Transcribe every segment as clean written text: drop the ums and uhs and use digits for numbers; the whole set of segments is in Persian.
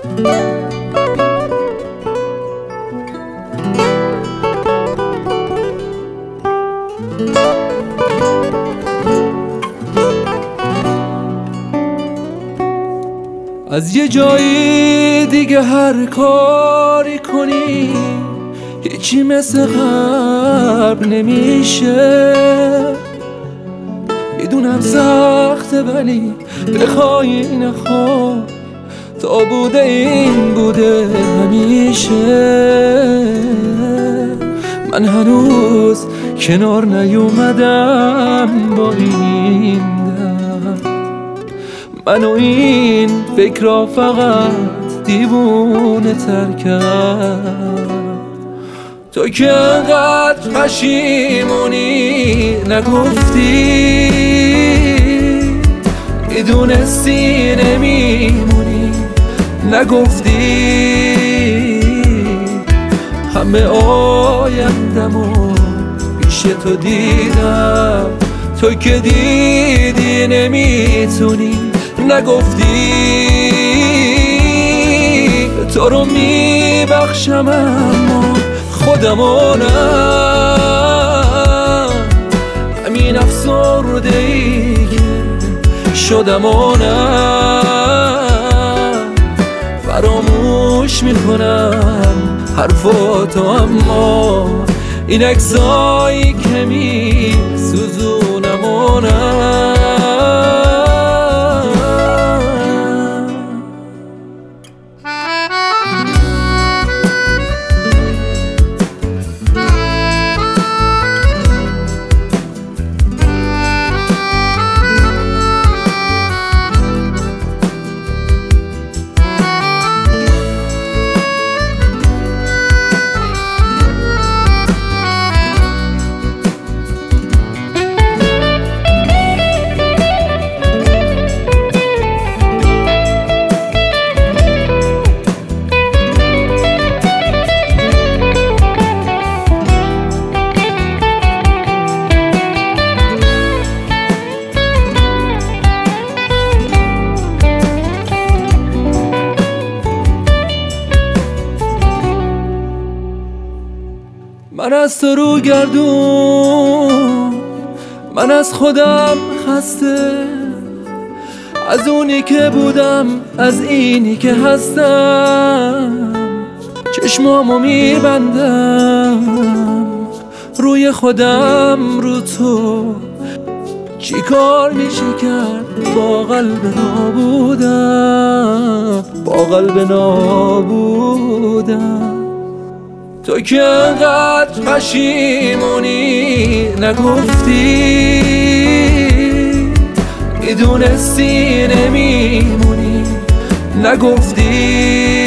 از یه جایی دیگه هر کاری کنی هیچی مثل قبل نمیشه. میدونم سخته ولی بخوای نخوای تا بوده این بوده همیشه. من هنوز کنار نیومدم با این درد، منو این فکرها فقط دیوونه تر کرد. تو که انقدر پشیمونی نگفتی، میدونستی نمیمونی نگفتی. همه آیندمو پیش تو دیدم، تو که دیدی نمیتونی نگفتی. تو رو میبخشم اما خودمو نه، همین افسرده‌ای که شدم و نه. فراموش میکنم حرفاتو اما این عکسایی که میسوزونم و نه. من از تو رو گردون، من از خودم خسته، از اونی که بودم از اینی که هستم. چشمامو میبندم روی خودم رو تو، چی کار میشه کرد با قلب نابودم، با قلب نابودم. تو که انقدر پشیمونی نگفتی، میدونستی نمیمونی نگفتی.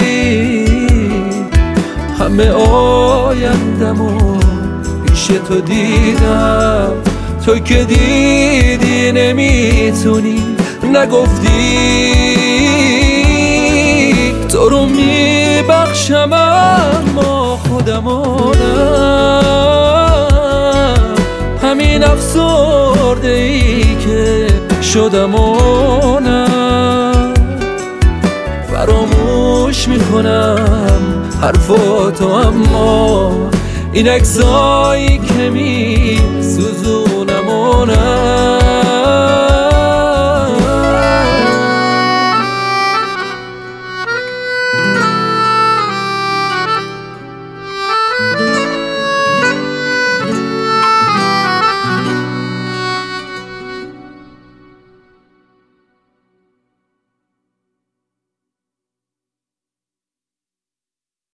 همه آیندمو پیش تو دیدم، تو که دیدی نمیتونی نگفتی. تو رو میبخشم اما خودمو نه، همین افسرده‌ای که شدم و نه. فراموش میکنم حرفاتو اما این عکسایی که میسوزونم و نه.